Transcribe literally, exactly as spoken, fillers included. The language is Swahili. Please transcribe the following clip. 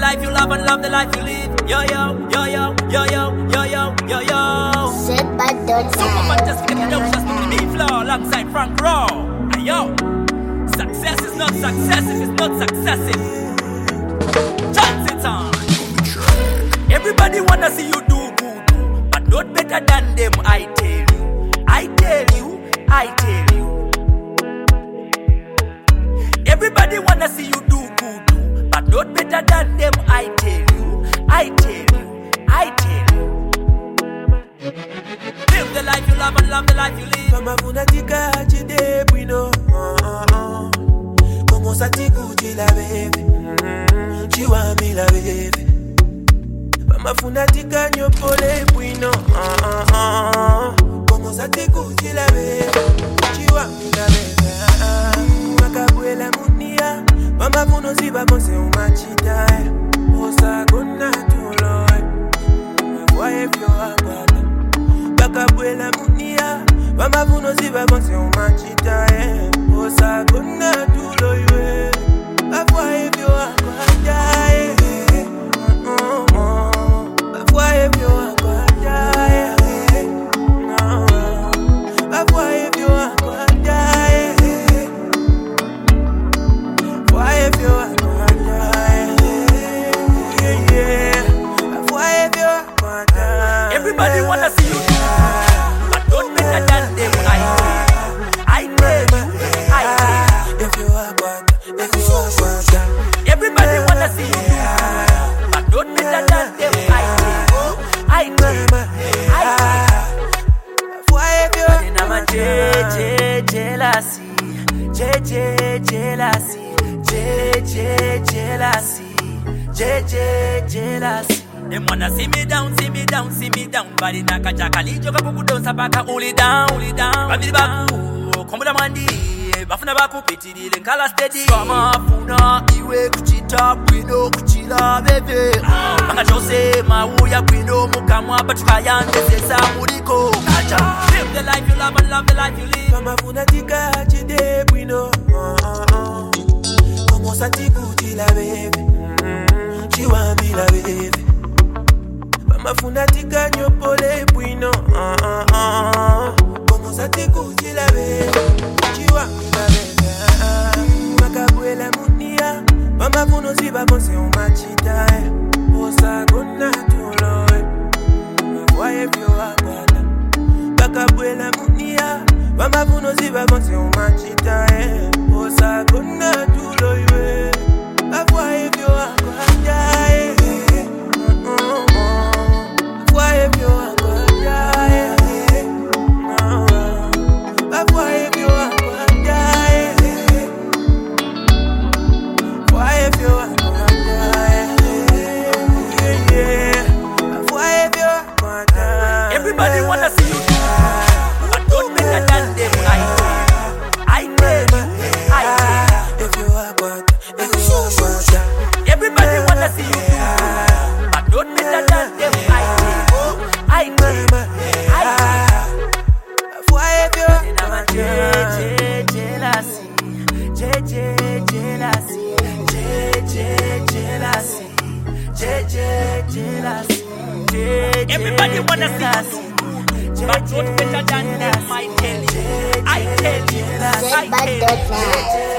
life you love and love the life you live. Yo yo, yo yo, yo yo, yo yo, yo yo. Said by Dot Superman just get it down, just with me flow alongside Frank Raw. Hey yo, success is not success if it's not successive. Chance it on. Everybody wanna see you do good, but not better than them. I tell you, I tell you, I tell you. Everybody wanna see you do good, but not better than them. I tell you, I tell you, I tell you. Live the life you love and love the life you live. Mama funatika chide bwino. Como satiku chila baby. Chiwa mi la baby. Mama funatika nyopole bwino. Como satiku chila baby. Chiwa mi la baby. Makabuela munia. Mama funo ziba konse umachita. Osa gonna tulo. Mafwaye fyo akwata. Makabuela munia. Mama funo ziba konse umachita. Osa gonna tulo ywe. Mafwaye fyo akwata. Mafwaye fyo akwata. Mafwaye fyo akwata. Mafwaye fyo akwata. Yeah, yeah. Mafwaye fyo akwata. Everybody wanna see you, but don't better than them. I tell you, I tell you. If you are what, if you are what, Everybody wanna see you, but don't better than them. I tell you, I tell you, I Mafwaye fyo tell you. I'm a J J jealousy, J J jealousy, J J jealousy, J J jealousy. Them wanna see me down, see me down, see me down. Body naka chakali joka kuku down sapaka uli down, uli down. Babili baku, kombuda mandi. Bafuna baku petiri lenkala steady. Kama funa iwe kuchita bwino kuchila bebe. Manga chose mauya bwino mukamwa batukayande sesa muriko. Kacha, live the life you love and love the life you live. Mama funatika chide bwino. Como satiku chila baby. Chiwa mi la baby. Mama funatika nyopole bwino. Como satiku chila baby. Chiwa mi la baby. Makabuela munia. Mama funo ziba konse umachita. Osa gonna tulo. Mafwaye fyo akwata. Makabuela munia. Mama funo ziba konse umachita. Osa gonna tulo ywe. Mafwaye fyo akwata. Mafwaye fyo akwata. Mafwaye fyo akwata. Mafwaye fyo akwata. Yeah, yeah. Mafwaye fyo akwata. Everybody wanna see you, but don't better than them. I tell you, I tell you, I tell you. If you are what, if you are what, Everybody wanna see you, but don't better than them. I tell you, I tell you, I tell you. Mafwaye fyo And I'm a J J jealousy, J J jealousy, J J jealousy, J J jealousy. Everybody wanna see you, but don't better than them. I tell you, I tell you, I Said by tell Dot you.